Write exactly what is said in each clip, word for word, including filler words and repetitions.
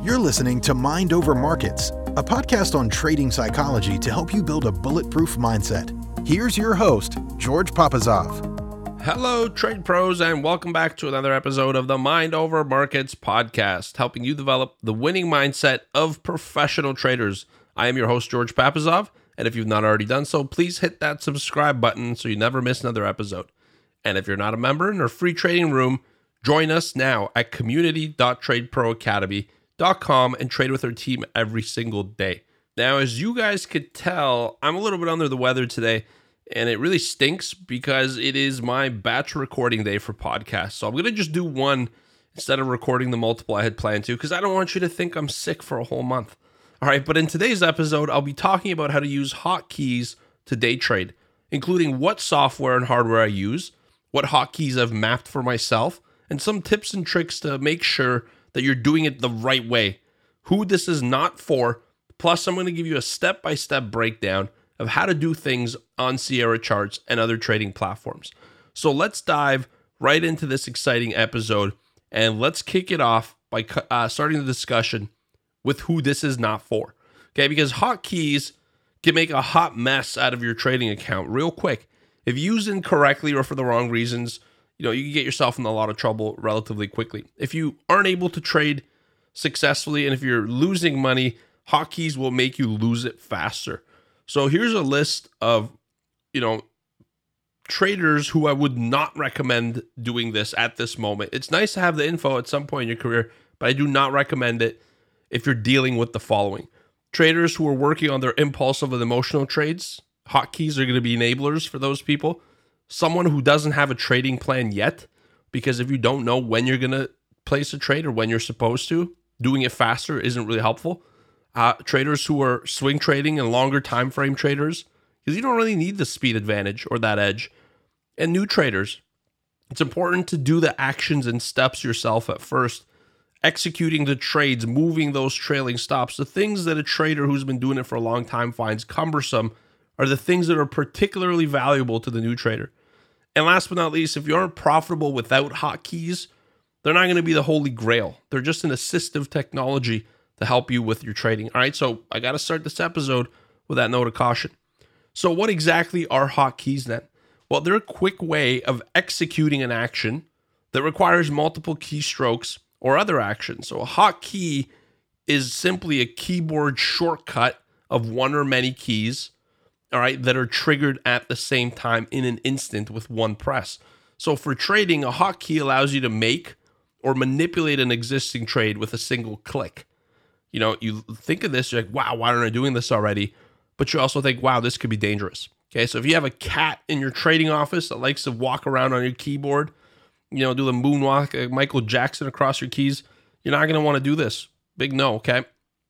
You're listening to Mind Over Markets, a podcast on trading psychology to help you build a bulletproof mindset. Here's your host, George Papazov. Hello, trade pros, and welcome back to another episode of the Mind Over Markets podcast, helping you develop the winning mindset of professional traders. I am your host, George Papazov, and if you've not already done so, please hit that subscribe button so you never miss another episode. And if you're not a member in our free trading room, join us now at community dot trade pro academy dot com and trade with our team every single day. Now, as you guys could tell, I'm a little bit under the weather today, and it really stinks because it is my batch recording day for podcasts. So I'm going to just do one instead of recording the multiple I had planned to, because I don't want you to think I'm sick for a whole month. All right, but in today's episode, I'll be talking about how to use hotkeys to day trade, including what software and hardware I use, what hotkeys I've mapped for myself, and some tips and tricks to make sure that you're doing it the right way, who this is not for. Plus, I'm going to give you a step-by-step breakdown of how to do things on Sierra charts and other trading platforms. So let's dive right into this exciting episode, and let's kick it off by uh, starting the discussion with who this is not for. Okay, because hotkeys can make a hot mess out of your trading account real quick. If used incorrectly or for the wrong reasons, you know, you can get yourself in a lot of trouble relatively quickly. If you aren't able to trade successfully, and if you're losing money, hotkeys will make you lose it faster. So here's a list of, you know, traders who I would not recommend doing this at this moment. It's nice to have the info at some point in your career, but I do not recommend it if you're dealing with the following. Traders who are working on their impulsive and emotional trades, hotkeys are going to be enablers for those people. Someone who doesn't have a trading plan yet, because if you don't know when you're going to place a trade or when you're supposed to, doing it faster isn't really helpful. Uh, traders who are swing trading and longer time frame traders, because you don't really need the speed advantage or that edge. And new traders, it's important to do the actions and steps yourself at first, executing the trades, moving those trailing stops. The things that a trader who's been doing it for a long time finds cumbersome are the things that are particularly valuable to the new trader. And last but not least, if you aren't profitable without hotkeys, they're not going to be the holy grail. They're just an assistive technology to help you with your trading. All right, so I got to start this episode with that note of caution. So what exactly are hotkeys then? Well, they're a quick way of executing an action that requires multiple keystrokes or other actions. So a hotkey is simply a keyboard shortcut of one or many keys, all right, that are triggered at the same time in an instant with one press. So for trading, a hotkey allows you to make or manipulate an existing trade with a single click. You know, you think of this, you're like, wow, why aren't I doing this already? But you also think, wow, this could be dangerous. Okay, so if you have a cat in your trading office that likes to walk around on your keyboard, you know, do the moonwalk, uh, Michael Jackson across your keys, you're not going to want to do this. Big no, okay?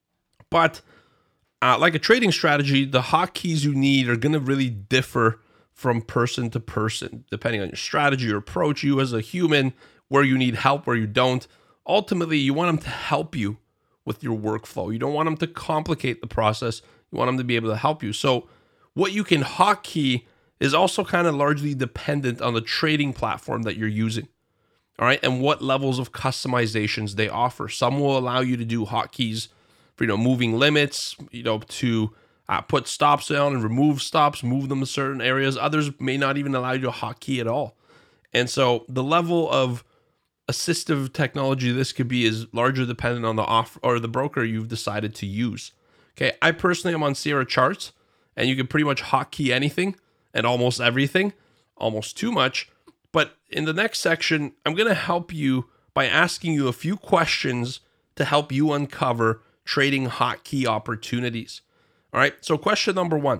But Uh, like a trading strategy, the hotkeys you need are going to really differ from person to person, depending on your strategy or approach, you as a human, where you need help, where you don't. Ultimately, you want them to help you with your workflow. You don't want them to complicate the process. You want them to be able to help you. So what you can hotkey is also kind of largely dependent on the trading platform that you're using. All right, and what levels of customizations they offer. Some will allow you to do hotkeys for, you know, moving limits, you know, to uh, put stops down and remove stops, move them to certain areas. Others may not even allow you to hotkey at all. And so the level of assistive technology this could be is largely dependent on the off or the broker you've decided to use. Okay, I personally am on Sierra Charts, and you can pretty much hotkey anything and almost everything, almost too much. But in the next section, I'm going to help you by asking you a few questions to help you uncover trading hotkey opportunities. All right, so question number one.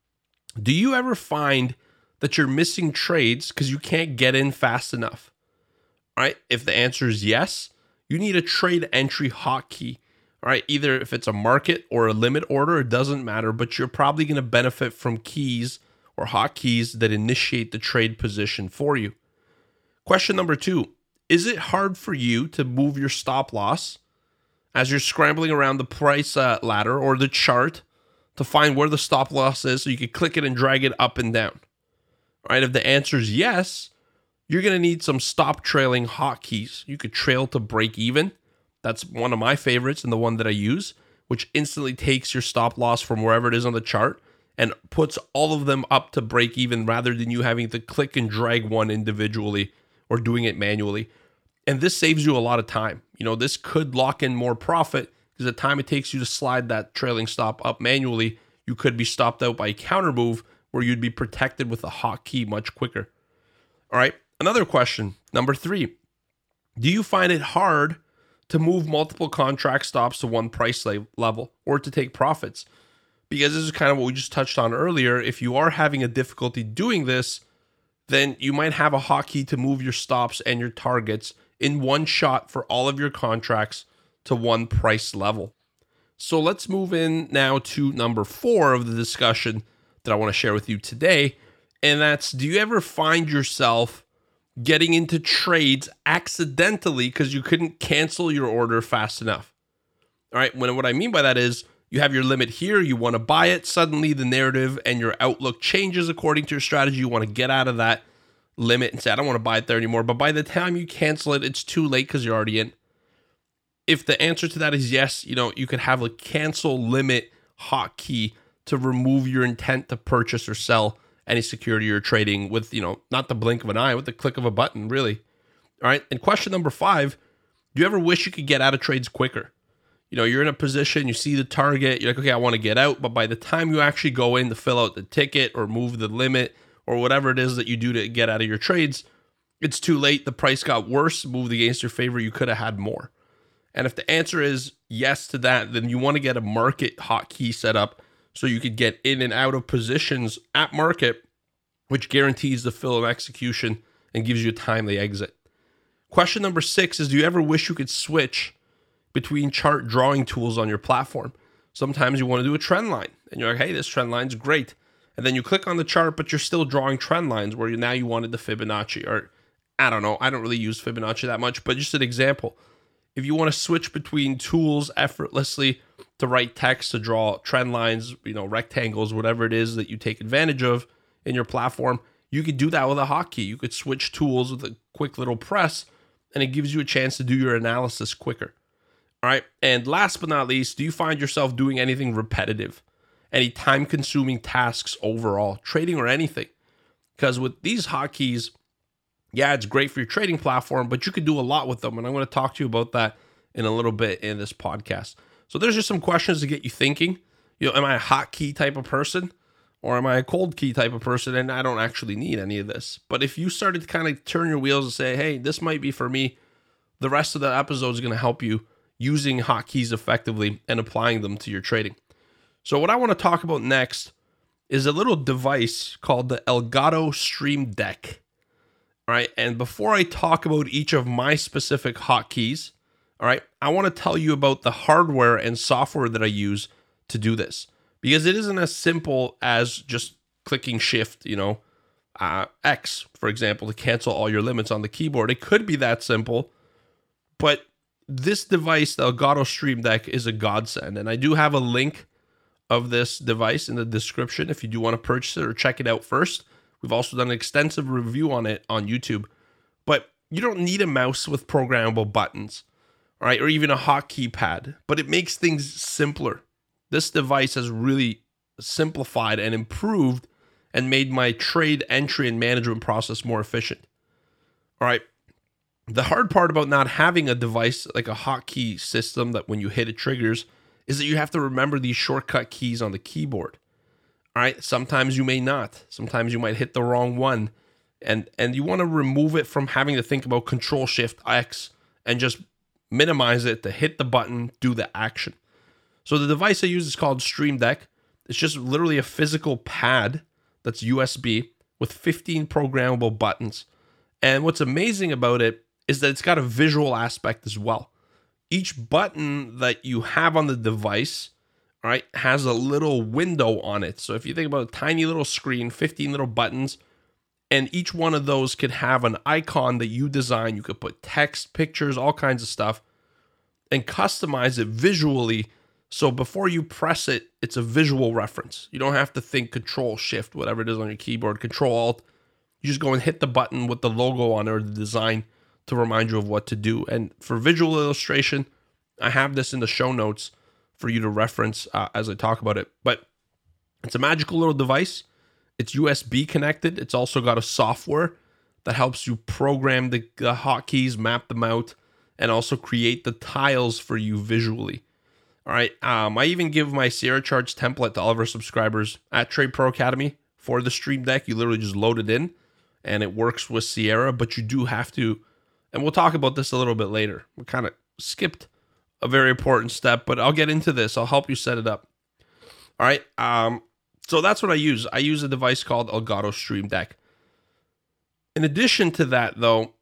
Do you ever find that you're missing trades because you can't get in fast enough? All right, if the answer is yes, you need a trade entry hotkey. All right, either if it's a market or a limit order, it doesn't matter, but you're probably going to benefit from keys or hotkeys that initiate the trade position for you. Question number two, is it hard for you to move your stop loss as you're scrambling around the price uh, ladder or the chart to find where the stop loss is so you can click it and drag it up and down? All right, if the answer is yes, you're going to need some stop trailing hotkeys. You could trail to break even. That's one of my favorites and the one that I use, which instantly takes your stop loss from wherever it is on the chart and puts all of them up to break even rather than you having to click and drag one individually or doing it manually. And this saves you a lot of time. You know, this could lock in more profit because the time it takes you to slide that trailing stop up manually, you could be stopped out by a counter move where you'd be protected with a hotkey much quicker. All right, another question, number three. Do you find it hard to move multiple contract stops to one price level or to take profits? Because this is kind of what we just touched on earlier. If you are having a difficulty doing this, then you might have a hotkey to move your stops and your targets in one shot for all of your contracts to one price level. So let's move in now to number four of the discussion that I want to share with you today. And that's, do you ever find yourself getting into trades accidentally because you couldn't cancel your order fast enough? All right, when, what I mean by that is you have your limit here, you want to buy it, suddenly the narrative and your outlook changes according to your strategy. You want to get out of that limit and say, I don't want to buy it there anymore. But by the time you cancel it, it's too late because you're already in. If the answer to that is yes, you know, you could have a cancel limit hotkey to remove your intent to purchase or sell any security you're trading with, you know, not the blink of an eye, with the click of a button, really. All right. And question number five, do you ever wish you could get out of trades quicker? You know, you're in a position, you see the target, you're like, okay, I want to get out. But by the time you actually go in to fill out the ticket or move the limit or whatever it is that you do to get out of your trades, it's too late. The price got worse, moved against your favor. You could have had more. And if the answer is yes to that, then you want to get a market hotkey set up so you could get in and out of positions at market, which guarantees the fill of execution and gives you a timely exit. Question number six is, do you ever wish you could switch between chart drawing tools on your platform? Sometimes you want to do a trend line and you're like, hey, this trend line's great. And then you click on the chart, but you're still drawing trend lines where you now you wanted the Fibonacci, or I don't know. I don't really use Fibonacci that much, but just an example. If you want to switch between tools effortlessly to write text, to draw trend lines, you know, rectangles, whatever it is that you take advantage of in your platform, you could do that with a hotkey. You could switch tools with a quick little press, and it gives you a chance to do your analysis quicker. All right. And last but not least, do you find yourself doing anything repetitive, any time-consuming tasks overall, trading or anything? Because with these hotkeys, yeah, it's great for your trading platform, but you could do a lot with them. And I'm going to talk to you about that in a little bit in this podcast. So there's just some questions to get you thinking. You know, am I a hotkey type of person, or am I a cold key type of person? And I don't actually need any of this. But if you started to kind of turn your wheels and say, hey, this might be for me, the rest of the episode is going to help you using hotkeys effectively and applying them to your trading. So what I want to talk about next is a little device called the Elgato Stream Deck. All right, and before I talk about each of my specific hotkeys, all right, I want to tell you about the hardware and software that I use to do this, because it isn't as simple as just clicking shift, you know, uh, X, for example, to cancel all your limits on the keyboard. It could be that simple, but this device, the Elgato Stream Deck, is a godsend. And I do have a link of this device in the description if you do want to purchase it or check it out first. We've also done an extensive review on it on YouTube. But you don't need a mouse with programmable buttons, all right, or even a hotkey pad, but it makes things simpler. This device has really simplified and improved and made my trade entry and management process more efficient. All right. The hard part about not having a device like a hotkey system that when you hit it triggers is that you have to remember these shortcut keys on the keyboard. All right. Sometimes you may not. Sometimes you might hit the wrong one. And, and you want to remove it from having to think about Control Shift X and just minimize it to hit the button, do the action. So the device I use is called Stream Deck. It's just literally a physical pad that's U S B with fifteen programmable buttons. And what's amazing about it is that it's got a visual aspect as well. Each button that you have on the device, all right, has a little window on it. So if you think about a tiny little screen, fifteen little buttons, and each one of those could have an icon that you design. You could put text, pictures, all kinds of stuff, and customize it visually. So before you press it, it's a visual reference. You don't have to think Control Shift, whatever it is on your keyboard, Control Alt. You just go and hit the button with the logo on it or the design to remind you of what to do. And for visual illustration, I have this in the show notes for you to reference uh, as I talk about it. But it's a magical little device. It's U S B connected. It's also got a software that helps you program the, the hotkeys, map them out, and also create the tiles for you visually. All right. Um, I even give my Sierra Charts template to all of our subscribers at Trade Pro Academy for the Stream Deck. You literally just load it in and it works with Sierra, but you do have to, and we'll talk about this a little bit later. We kind of skipped a very important step, but I'll get into this. I'll help you set it up. All right. Um, so that's what I use. I use a device called Elgato Stream Deck. In addition to that, though,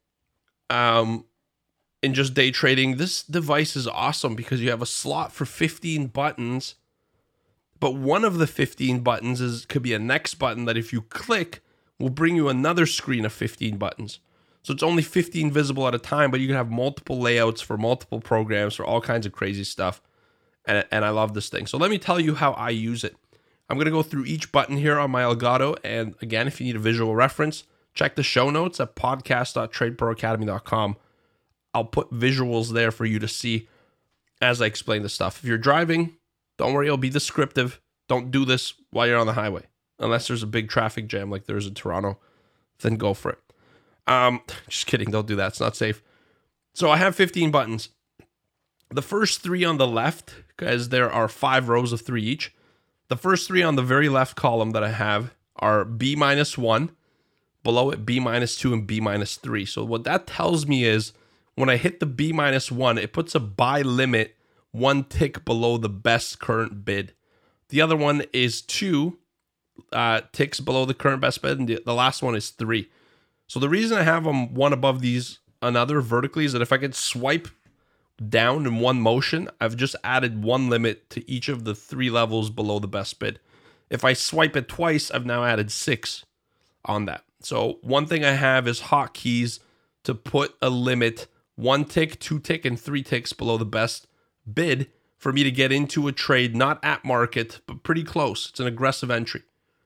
um, in just day trading, this device is awesome because you have a slot for fifteen buttons, but one of the fifteen buttons is could be a next button that if you click will bring you another screen of fifteen buttons. So it's only fifteen visible at a time, but you can have multiple layouts for multiple programs for all kinds of crazy stuff. And, and I love this thing. So let me tell you how I use it. I'm going to go through each button here on my Elgato. And again, if you need a visual reference, check the show notes at podcast dot trade pro academy dot com. I'll put visuals there for you to see as I explain the stuff. If you're driving, don't worry, I'll be descriptive. Don't do this while you're on the highway. Unless there's a big traffic jam like there's in Toronto, then go for it. Um, just kidding, don't do that. It's not safe. So I have fifteen buttons. The first three on the left, because there are five rows of three each. The first three on the very left column that I have are B minus one. Below it, B minus two and B minus three. So what that tells me is when I hit the B minus one, it puts a buy limit one tick below the best current bid. The other one is two uh, ticks below the current best bid, and the, the last one is three. So the reason I have them one above these another vertically is that if I could swipe down in one motion, I've just added one limit to each of the three levels below the best bid. If I swipe it twice, I've now added six on that. So one thing I have is hotkeys to put a limit one tick, two tick, and three ticks below the best bid for me to get into a trade, not at market, but pretty close. It's an aggressive entry.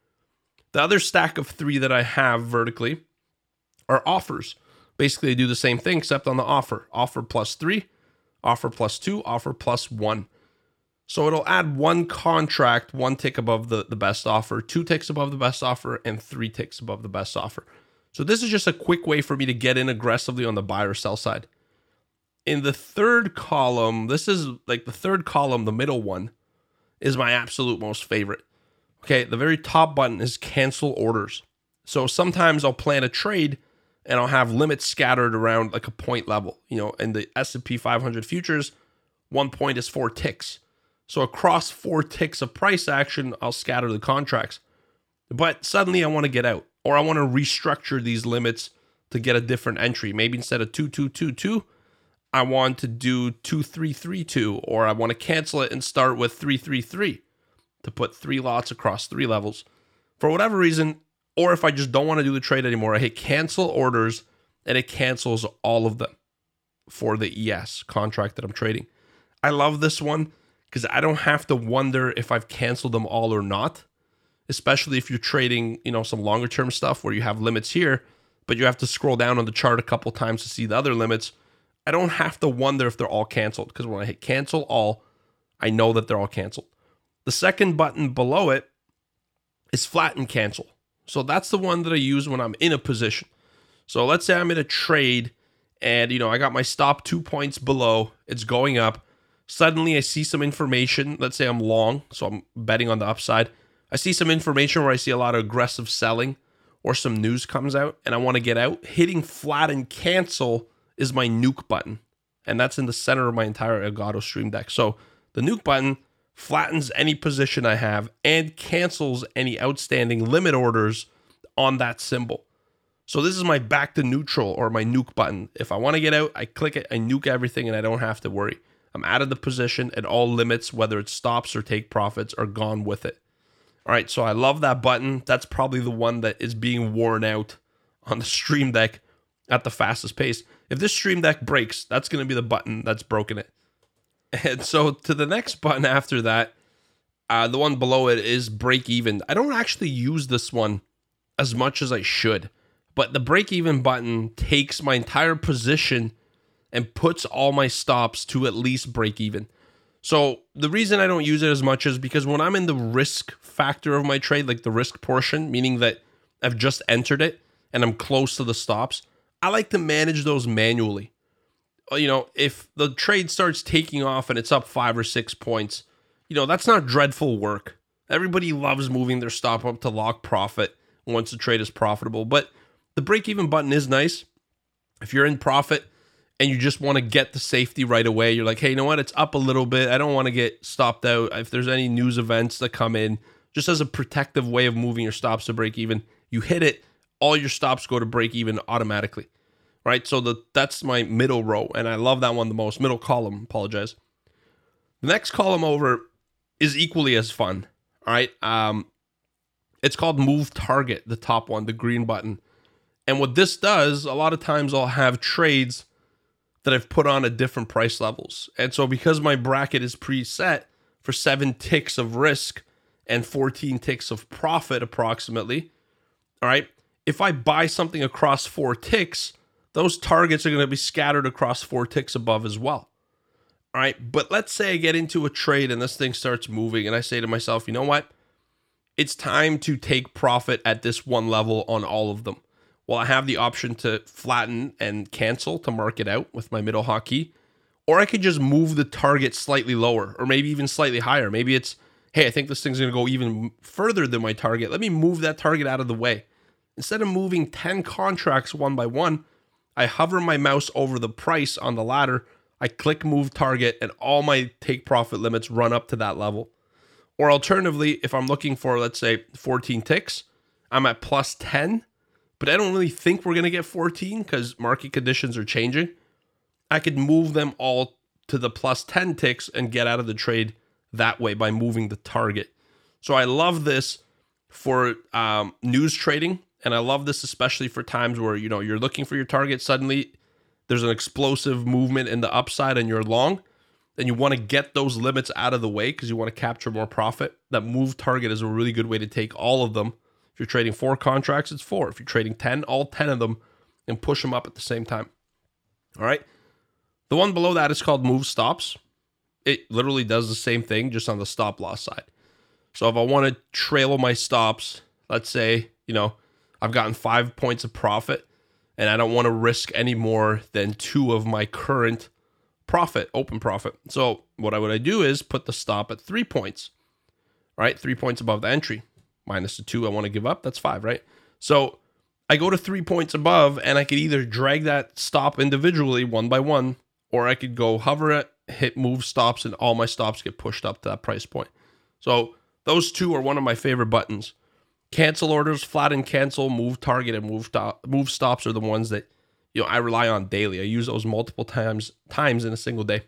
The other stack of three that I have vertically are offers. Basically, they do the same thing except on the offer. Offer plus three, offer plus two, offer plus one. So it'll add one contract, one tick above the, the best offer, two ticks above the best offer, and three ticks above the best offer. So this is just a quick way for me to get in aggressively on the buy or sell side. In the third column, this is like the third column, the middle one, is my absolute most favorite. Okay, the very top button is cancel orders. So sometimes I'll plan a trade and I'll have limits scattered around like a point level. You know, in the S and P five hundred futures, one point is four ticks. So across four ticks of price action, I'll scatter the contracts. But suddenly I want to get out, or I want to restructure these limits to get a different entry. Maybe instead of two two two two, I want to do two three three two, or I want to cancel it and start with three three three to put three lots across three levels. For whatever reason, or if I just don't want to do the trade anymore, I hit cancel orders and it cancels all of them for the E S contract that I'm trading. I love this one because I don't have to wonder if I've canceled them all or not, especially if you're trading, you know, some longer term stuff where you have limits here, but you have to scroll down on the chart a couple times to see the other limits. I don't have to wonder if they're all canceled because when I hit cancel all, I know that they're all canceled. The second button below it is flatten cancel. So that's the one that I use when I'm in a position. So let's say I'm in a trade and, you know, I got my stop two points below. It's going up. Suddenly I see some information. Let's say I'm long, so I'm betting on the upside. I see some information where I see a lot of aggressive selling or some news comes out and I want to get out. Hitting flatten cancel is my nuke button. And that's in the center of my entire Elgato Stream Deck. So the nuke button flattens any position I have and cancels any outstanding limit orders on that symbol. So this is my back to neutral or my nuke button. If I want to get out, I click it, I nuke everything, and I don't have to worry. I'm out of the position and all limits, whether it stops or take profits, are gone with it. All right, so I love that button. That's probably the one that is being worn out on the Stream Deck at the fastest pace. If this Stream Deck breaks, that's going to be the button that's broken it. And so to the next button after that, uh, the one below it is break even. I don't actually use this one as much as I should, but the break even button takes my entire position and puts all my stops to at least break even. So the reason I don't use it as much is because when I'm in the risk factor of my trade, like the risk portion, meaning that I've just entered it and I'm close to the stops, I like to manage those manually. You know, if the trade starts taking off and it's up five or six points, you know, that's not dreadful work. Everybody loves moving their stop up to lock profit once the trade is profitable. But the break-even button is nice. If you're in profit and you just want to get the safety right away, you're like, hey, you know what? It's up a little bit. I don't want to get stopped out. If there's any news events that come in, just as a protective way of moving your stops to break even, you hit it, all your stops go to break even automatically, right? So the, that's my middle row, and I love that one the most. Middle column, apologize. The next column over is equally as fun, all right? Um, it's called Move Target, the top one, the green button. And what this does, a lot of times I'll have trades that I've put on at different price levels. And so because my bracket is preset for seven ticks of risk and fourteen ticks of profit approximately, all right, if I buy something across four ticks, those targets are going to be scattered across four ticks above as well. All right, but let's say I get into a trade and this thing starts moving and I say to myself, you know what? It's time to take profit at this one level on all of them. Well, I have the option to flatten and cancel to mark it out with my middle hotkey, or I could just move the target slightly lower or maybe even slightly higher. Maybe it's, hey, I think this thing's going to go even further than my target. Let me move that target out of the way. Instead of moving ten contracts one by one, I hover my mouse over the price on the ladder, I click move target, and all my take profit limits run up to that level. Or alternatively, if I'm looking for, let's say, fourteen ticks, I'm at plus ten, but I don't really think we're going to get fourteen because market conditions are changing. I could move them all to the plus ten ticks and get out of the trade that way by moving the target. So I love this for um, news trading, and I love this especially for times where, you know, you're looking for your target, suddenly there's an explosive movement in the upside and you're long, and you want to get those limits out of the way because you want to capture more profit. That move target is a really good way to take all of them. If you're trading four contracts, it's four. If you're trading ten, all ten of them, and push them up at the same time. All right. The one below that is called Move Stops. It literally does the same thing, just on the stop loss side. So if I want to trail my stops, let's say, you know, I've gotten five points of profit and I don't want to risk any more than two of my current profit, open profit. So what I would I do is put the stop at three points, right? Three points above the entry, minus the two I want to give up. That's five, right? So I go to three points above and I could either drag that stop individually one by one, or I could go hover it, hit move stops, and all my stops get pushed up to that price point. So those two are one of my favorite buttons. Cancel orders, flatten, cancel, move target, and move stop, move stops are the ones that, you know, I rely on daily. I use those multiple times times in a single day.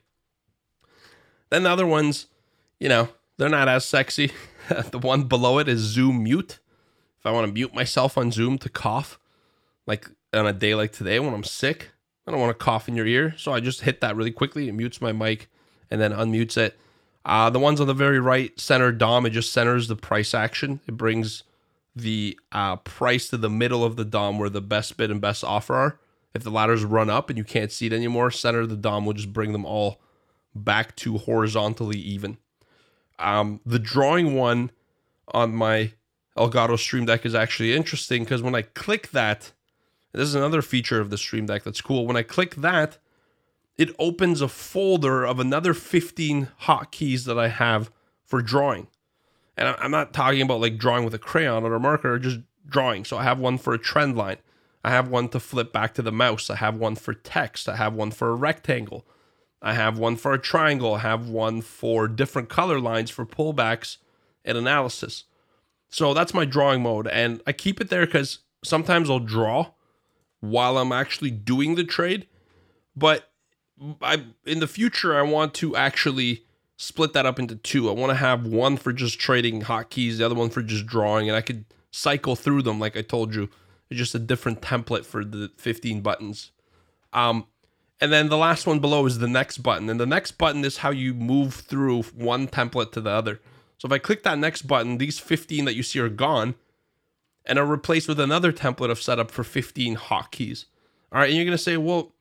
Then the other ones, you know, they're not as sexy. The one below it is Zoom mute. If I want to mute myself on Zoom to cough, like on a day like today when I'm sick, I don't want to cough in your ear. So I just hit that really quickly. It mutes my mic and then unmutes it. Uh, the ones on the very right center D O M, it just centers the price action. It brings the uh, price to the middle of the D O M where the best bid and best offer are. If the ladders run up and you can't see it anymore, center the D O M will just bring them all back to horizontally even. Um, the drawing one on my Elgato Stream Deck is actually interesting because when I click that, this is another feature of the Stream Deck that's cool. When I click that, it opens a folder of another fifteen hotkeys that I have for drawing. And I'm not talking about like drawing with a crayon or a marker, just drawing. So I have one for a trend line. I have one to flip back to the mouse. I have one for text. I have one for a rectangle. I have one for a triangle. I have one for different color lines for pullbacks and analysis. So that's my drawing mode. And I keep it there because sometimes I'll draw while I'm actually doing the trade. But I, in the future, I want to actually split that up into two. I want to have one for just trading hotkeys, the other one for just drawing, and I could cycle through them like I told you. It's just a different template for the fifteen buttons. Um, and then the last one below is the next button. And the next button is how you move through one template to the other. So if I click that next button, these fifteen that you see are gone and are replaced with another template of setup for fifteen hotkeys. All right, and you're going to say, well,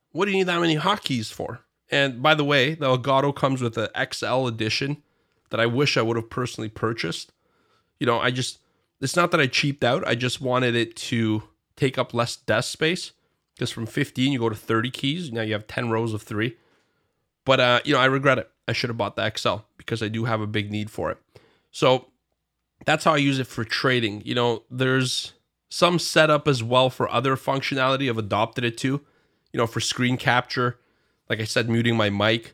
what do you need that many hotkeys for? And by the way, the Elgato comes with an X L edition that I wish I would have personally purchased. You know, I just, it's not that I cheaped out. I just wanted it to take up less desk space, because from fifteen, you go to thirty keys. Now you have ten rows of three. But, uh, you know, I regret it. I should have bought the X L because I do have a big need for it. So that's how I use it for trading. You know, there's some setup as well for other functionality I've adopted it to, you know, for screen capture, like I said, muting my mic,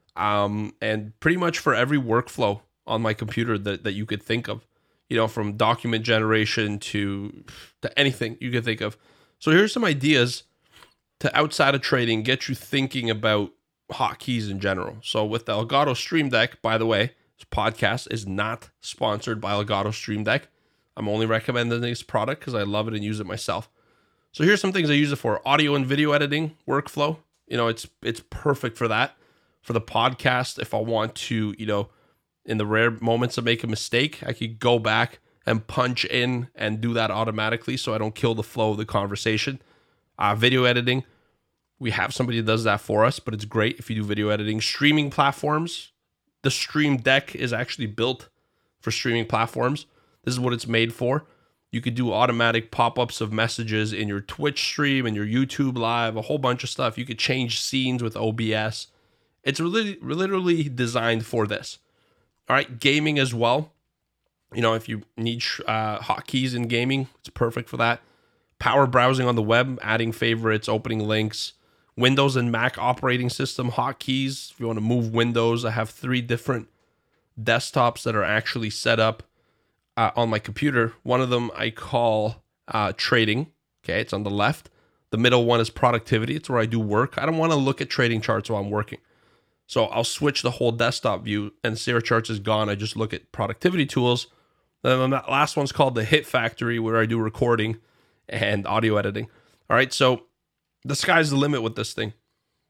um, and pretty much for every workflow on my computer that, that you could think of, you know, from document generation to, to anything you could think of. So here's some ideas to, outside of trading, get you thinking about hotkeys in general. So with the Elgato Stream Deck, by the way, this podcast is not sponsored by Elgato Stream Deck. I'm only recommending this product because I love it and use it myself. So here's some things I use it for: audio and video editing workflow. You know, it's it's perfect for that. For the podcast, if I want to, you know, in the rare moments I make a mistake, I could go back and punch in and do that automatically so I don't kill the flow of the conversation. Uh, video editing, we have somebody that does that for us, but it's great if you do video editing. Streaming platforms, the Stream Deck is actually built for streaming platforms. This is what it's made for. You could do automatic pop-ups of messages in your Twitch stream and your YouTube live, a whole bunch of stuff. You could change scenes with O B S. It's really, literally designed for this. All right, gaming as well. You know, if you need uh, hotkeys in gaming, it's perfect for that. Power browsing on the web, adding favorites, opening links. Windows and Mac operating system hotkeys. If you want to move windows, I have three different desktops that are actually set up uh, on my computer. One of them I call uh, trading. Okay, it's on the left. The middle one is productivity. It's where I do work. I don't want to look at trading charts while I'm working. So I'll switch the whole desktop view, and Sierra Charts is gone. I just look at productivity tools. Then that last one's called the Hit Factory, where I do recording and audio editing. All right, so the sky's the limit with this thing.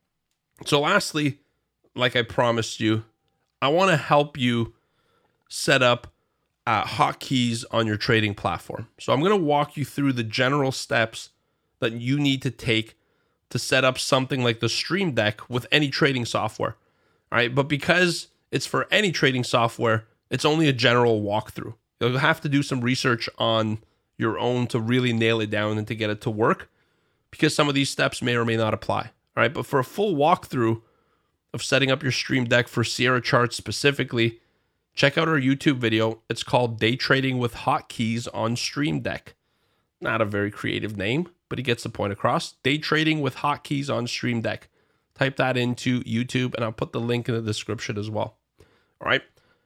So lastly, like I promised you, I want to help you set up uh, hotkeys on your trading platform. So I'm going to walk you through the general steps that you need to take to set up something like the Stream Deck with any trading software. All right, but because it's for any trading software, it's only a general walkthrough. You'll have to do some research on your own to really nail it down and to get it to work, because some of these steps may or may not apply. All right, but for a full walkthrough of setting up your Stream Deck for Sierra Charts specifically, check out our YouTube video. It's called Day Trading with Hotkeys on Stream Deck. Not a very creative name, but it gets the point across. Day Trading with Hotkeys on Stream Deck. Type that into YouTube, and I'll put the link in the description as well. All right.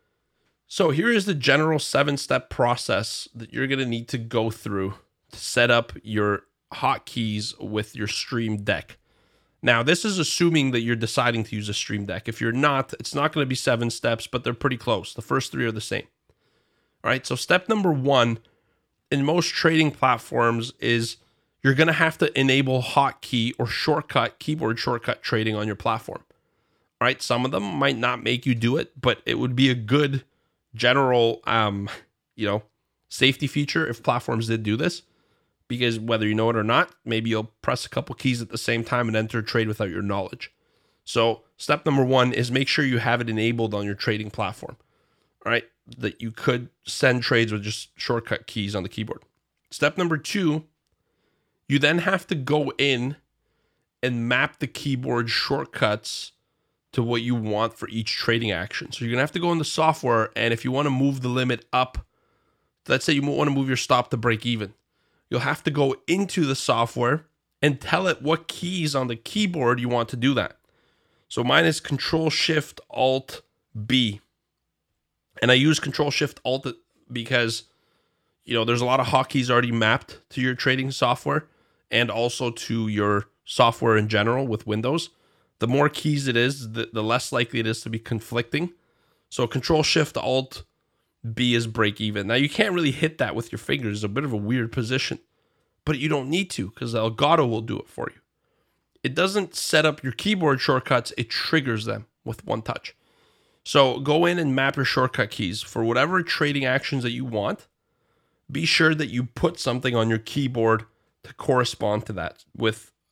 So here is the general seven-step process that you're going to need to go through to set up your hotkeys with your Stream Deck. Now, this is assuming that you're deciding to use a Stream Deck. If you're not, it's not going to be seven steps, but they're pretty close. The first three are the same. All right. So step number one in most trading platforms is you're going to have to enable hotkey or shortcut, keyboard shortcut trading on your platform. All right, some of them might not make you do it, but it would be a good general, um, you know, safety feature if platforms did do this, because whether you know it or not, maybe you'll press a couple keys at the same time and enter a trade without your knowledge. So step number one is make sure you have it enabled on your trading platform. All right, that you could send trades with just shortcut keys on the keyboard. Step number two, you then have to go in and map the keyboard shortcuts to what you want for each trading action. So you're going to have to go in the software, and if you want to move the limit up, let's say you want to move your stop to break even, you'll have to go into the software and tell it what keys on the keyboard you want to do that. So mine is Control Shift Alt B. And I use Control Shift Alt because, you know, there's a lot of hotkeys already mapped to your trading software and also to your software in general with Windows. The more keys it is, the, the less likely it is to be conflicting. So Control Shift Alt B is break even. Now you can't really hit that with your fingers. It's a bit of a weird position, but you don't need to because Elgato will do it for you. It doesn't set up your keyboard shortcuts. It triggers them with one touch. So go in and map your shortcut keys for whatever trading actions that you want. Be sure that you put something on your keyboard to correspond to that with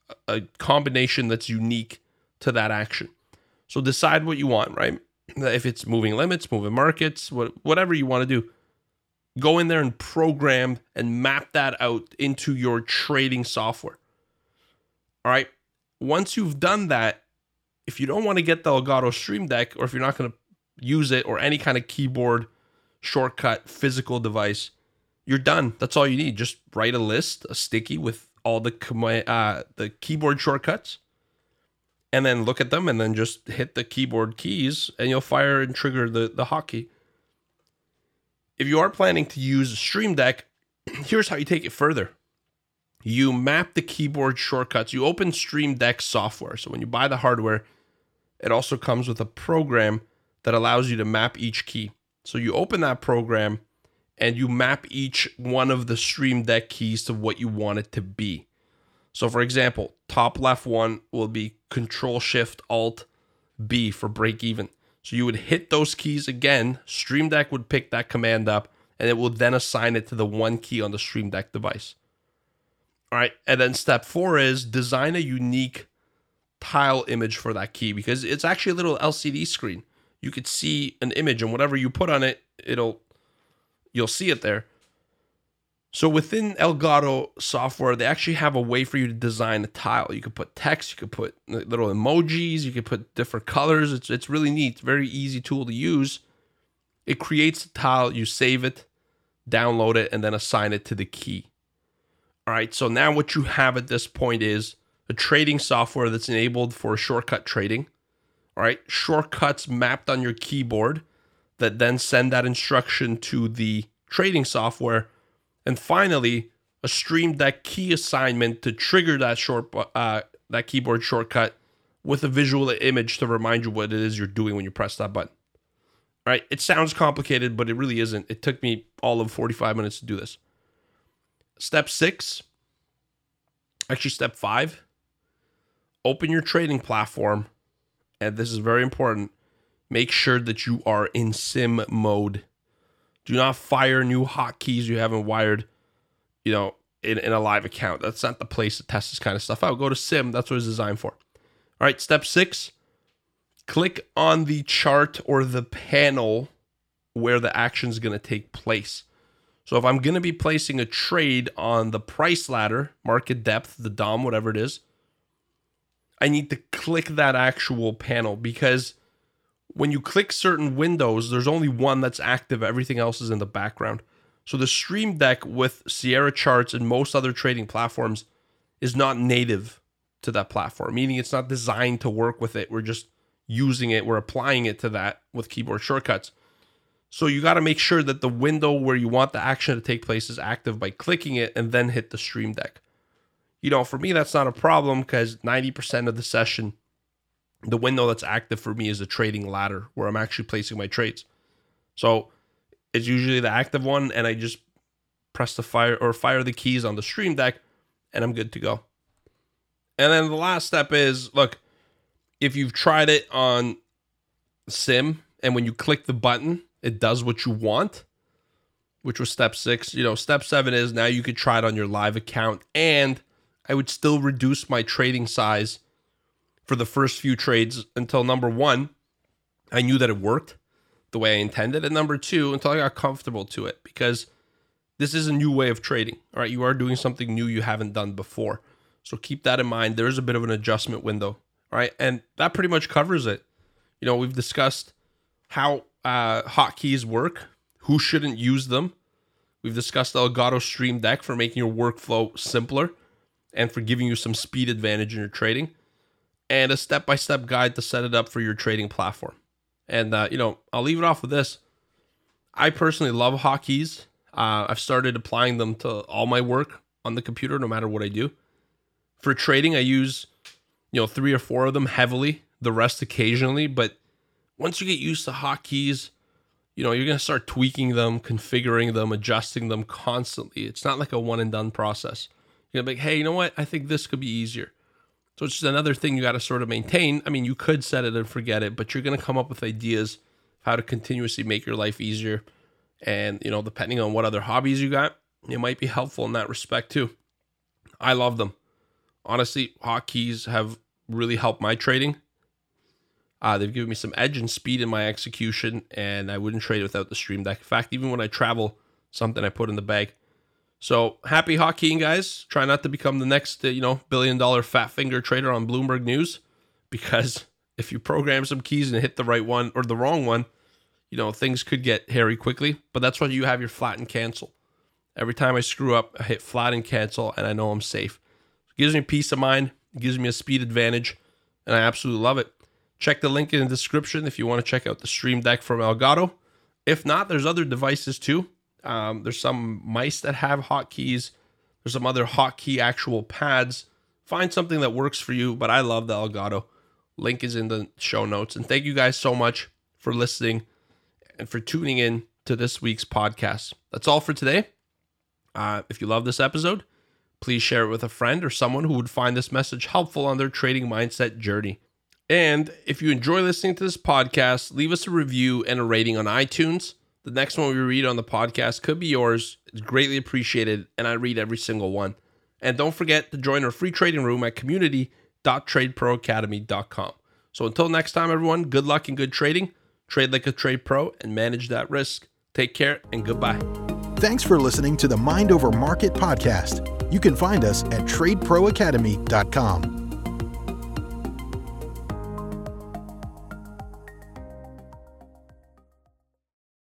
a combination that's unique to that action. So decide what you want, right? If it's moving limits, moving markets, what, whatever you want to do, go in there and program and map that out into your trading software. All right. Once you've done that, if you don't want to get the Elgato Stream Deck, or if you're not going to use it, or any kind of keyboard shortcut physical device, you're done. That's all you need. Just write a list, a sticky with all the uh, the keyboard shortcuts, and then look at them, and then just hit the keyboard keys, and you'll fire and trigger the, the hotkey. If you are planning to use a Stream Deck, here's how you take it further. You map the keyboard shortcuts. You open Stream Deck software. So when you buy the hardware, it also comes with a program that allows you to map each key. So you open that program and you map each one of the Stream Deck keys to what you want it to be. So for example, top left one will be Control Shift Alt B for break even. So you would hit those keys again, Stream Deck would pick that command up, and it will then assign it to the one key on the Stream Deck device. All right, and then step four is design a unique tile image for that key, because it's actually a little L C D screen. You could see an image, and whatever you put on it, it'll you'll see it there. So within Elgato software, they actually have a way for you to design a tile. You could put text, you could put little emojis, you could put different colors. It's it's really neat. It's a very easy tool to use. It creates a tile, you save it, download it, and then assign it to the key. All right, so now what you have at this point is a trading software that's enabled for shortcut trading. All right, shortcuts mapped on your keyboard that then send that instruction to the trading software. And finally, a Stream Deck key assignment to trigger that short uh, that keyboard shortcut with a visual image to remind you what it is you're doing when you press that button. All right, it sounds complicated, but it really isn't. It took me all of forty-five minutes to do this. Step six, actually step five, open your trading platform, and this is very important. Make sure that you are in sim mode. Do not fire new hotkeys you haven't wired, you know, in, in a live account. That's not the place to test this kind of stuff out. Go to sim. That's what it's designed for. All right, step six, click on the chart or the panel where the action is going to take place. So if I'm going to be placing a trade on the price ladder, market depth, the D O M, whatever it is, I need to click that actual panel, because when you click certain windows, there's only one that's active. Everything else is in the background. So the Stream Deck with Sierra Charts and most other trading platforms is not native to that platform, meaning it's not designed to work with it. We're just using it. We're applying it to that with keyboard shortcuts. So you got to make sure that the window where you want the action to take place is active by clicking it and then hit the Stream Deck. You know, for me, that's not a problem, because ninety percent of the session, the window that's active for me is a trading ladder where I'm actually placing my trades. So it's usually the active one, and I just press the fire or fire the keys on the Stream Deck, and I'm good to go. And then the last step is, look, if you've tried it on Sim, and when you click the button, it does what you want, which was step six. You know, step seven is now you could try it on your live account, and I would still reduce my trading size for the first few trades until, number one, I knew that it worked the way I intended, and number two, until I got comfortable to it, because this is a new way of trading. All right, you are doing something new you haven't done before. So keep that in mind. There's a bit of an adjustment window. All right, and that pretty much covers it. You know, we've discussed how uh, hotkeys work, who shouldn't use them. We've discussed the Elgato Stream Deck for making your workflow simpler and for giving you some speed advantage in your trading, and a step-by-step guide to set it up for your trading platform. And, uh, you know, I'll leave it off with this. I personally love hotkeys. Uh, I've started applying them to all my work on the computer, no matter what I do. For trading, I use, you know, three or four of them heavily, the rest occasionally. But once you get used to hotkeys, you know, you're going to start tweaking them, configuring them, adjusting them constantly. It's not like a one and done process. You're going to be like, hey, you know what? I think this could be easier. So it's just another thing you got to sort of maintain. I mean, you could set it and forget it, but you're going to come up with ideas of how to continuously make your life easier. And, you know, depending on what other hobbies you got, it might be helpful in that respect too. I love them. honestly, hotkeys have really helped my trading. Uh, they've given me some edge and speed in my execution, and I wouldn't trade without the Stream Deck. In fact, even when I travel, something I put in the bag. So happy hotkeying, guys. Try not to become the next, uh, you know, billion dollar fat finger trader on Bloomberg News, because if you program some keys and hit the right one or the wrong one, you know, things could get hairy quickly. But that's why you have your flat and cancel. Every time I screw up, I hit flat and cancel, and I know I'm safe. It gives me peace of mind. It gives me a speed advantage, and I absolutely love it. Check the link in the description if you want to check out the Stream Deck from Elgato. If not, there's other devices too. Um, there's some mice that have hotkeys. There's some other hotkey actual pads. Find something that works for you, but I love the Elgato. Link is in the show notes. And thank you guys so much for listening and for tuning in to this week's podcast. That's all for today. Uh, if you love this episode, please share it with a friend or someone who would find this message helpful on their trading mindset journey. And if you enjoy listening to this podcast, leave us a review and a rating on iTunes. The next one we read on the podcast could be yours. It's greatly appreciated, and I read every single one. And don't forget to join our free trading room at community dot trade pro academy dot com. So until next time, everyone, good luck and good trading. Trade like a trade pro and manage that risk. Take care and goodbye. Thanks for listening to the Mind Over Market podcast. You can find us at trade pro academy dot com.